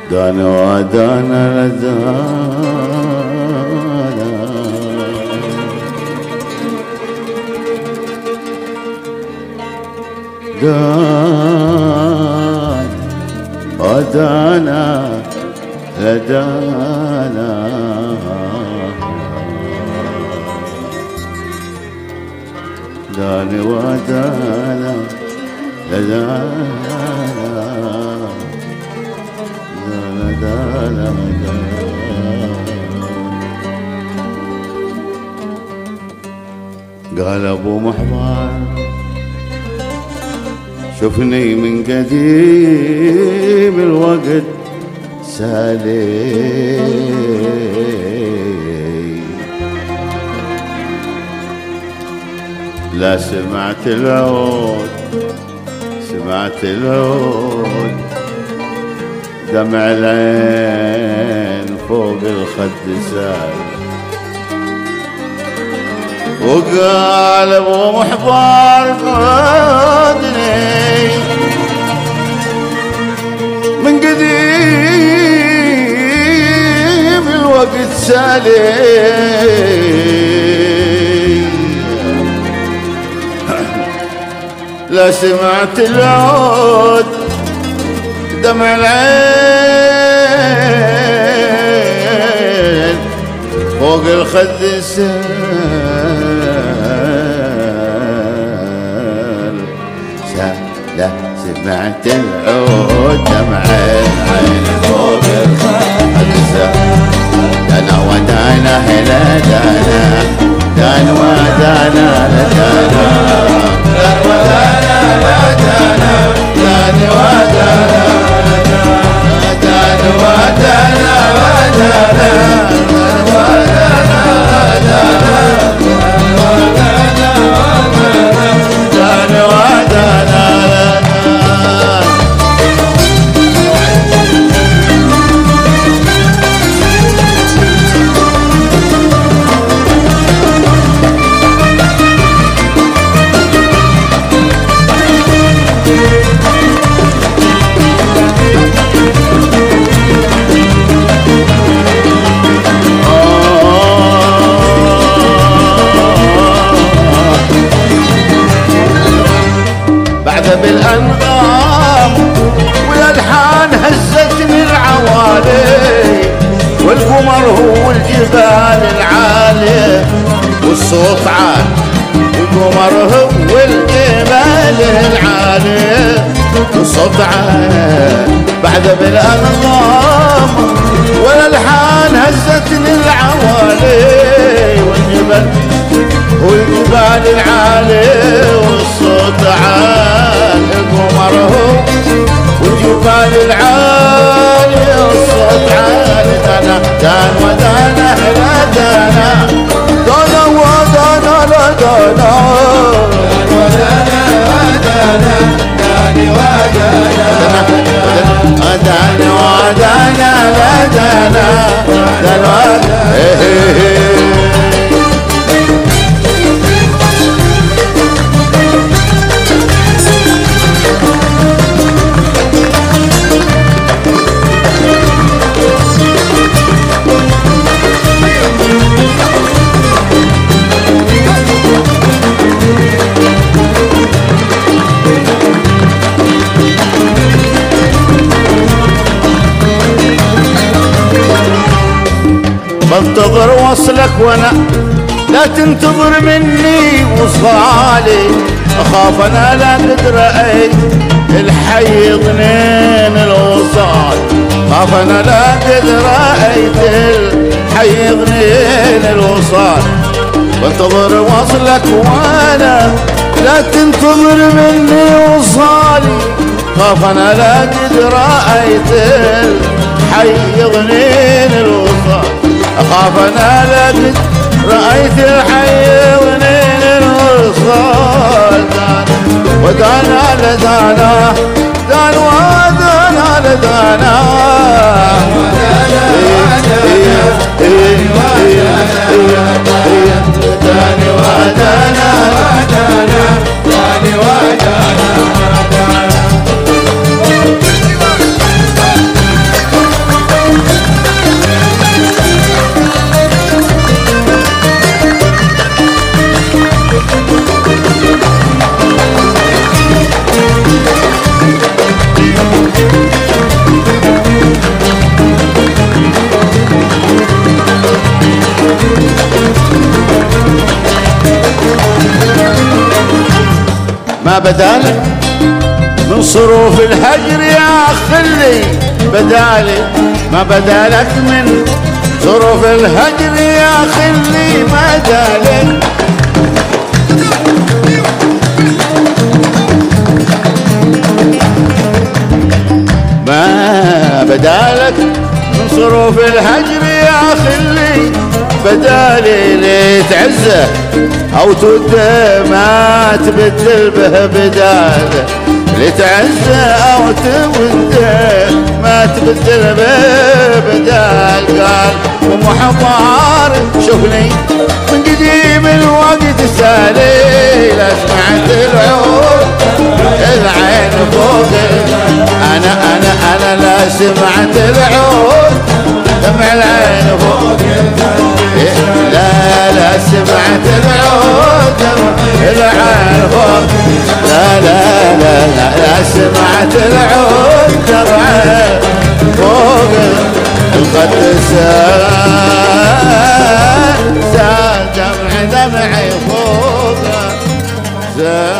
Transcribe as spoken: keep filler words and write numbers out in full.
دانا ودانا لدانا دانا ودانا لدانا دانا ودانا لدانا دانا قال ابو محضر شفني من قديم الوقت سالي لا سمعت العود سمعت العود دمع العين فوق الخد سال وقال ابو محضر قادني من قديم الوقت سالي لا سمعت العود دمع العين فوق الخد سال لا سمعت العود دمع العين فوق الخد سال دانا ودانا هلا دانا دانا ودانا لدانا دانا ودانا لدانا دانا ودانا دانا ودانا ودانا بالأنغام والألحان هزتني العوالي والقمر هو الجبال العالية والصوت عال والقمر هو الجبال العالية والصوت عال بعد بالأنغام والألحان هزتني العوالي والجبال والجبال العالية والصوت عال القمر هو والجبال العالية والصوت عال دانا دان ودانا هلا دانا دانا ودانا لا دانا ودانا ودانا داني ودانا دانا ودانا لا دانا دانا بنتظر وصلك وانا لا تنتظر مني وصالي اخاف انا لا قدر اي الحي ضنين الوصال خاف انا لا قدر ايت الحي ضنين الوصال بنتظر وصلك وانا لا تنتظر مني وصالي خاف انا لا قدر ايت الحي ضنين الوصال أخاف أنا لقد رأيت الحي ونين الوصال دانا ودانا لدانا دان ودانا لدانا ودانا ودانا ما بدالك من صروف الهجر يا خلي بدالي، ما بدالك من صروف الهجر يا خلي بدالك. ما بدالك من صروف الهجر يا خلي بدالي، لي تعزه او توده ما تبدل به بداله، لي تعزه او توده ما تبدل به بدال. قال ومحضار شوفني من قديم الوقت سالي، لا سمعت العود العين فوق، انا انا انا لا سمعت العود دمع العين فوق، لا لا سمعت العود دمع العين فوق، لا لا لا لا, لا سمعت العود دمع فوق. القد سال سال دمع دمعي فوق.